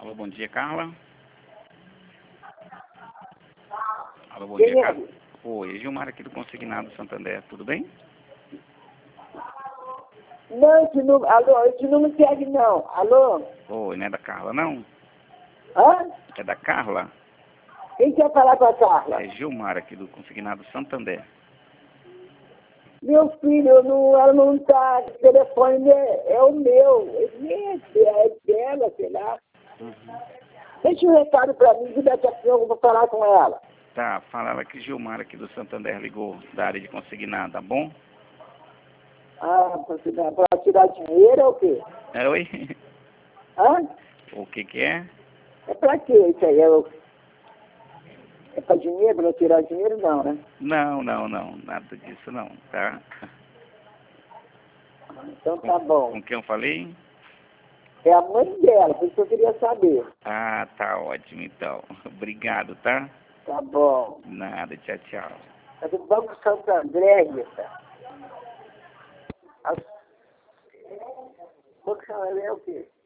Alô, bom dia, Carla. Alô, bom Quem dia, é? Carla. Oi, Gilmar aqui do Consignado Santander, tudo bem? Não, alô, esse não me segue não. Alô? Oi, não é da Carla, não? Hã? É da Carla? Quem quer falar com a Carla? É Gilmar aqui do Consignado Santander. Meu filho, ela não tá, o telefone é o meu. É dela, sei lá. Uhum. Deixa um recado pra mim que daqui a pouco eu vou falar com ela. Tá, fala ela que Gilmar aqui do Santander ligou, da área de consignado, tá bom? Ah, pra tirar dinheiro é o quê? É, oi? Hã? O que é? É pra quê isso aí? É pra dinheiro, pra tirar dinheiro não, né? Não, nada disso não, tá? Então tá bom. Com quem eu falei? É a mãe dela, por isso que eu queria saber. Ah, tá ótimo então. Obrigado, tá? Tá bom. Nada, tchau, tchau. É do Banco Santo André, Rita. Banco Santo André é o quê?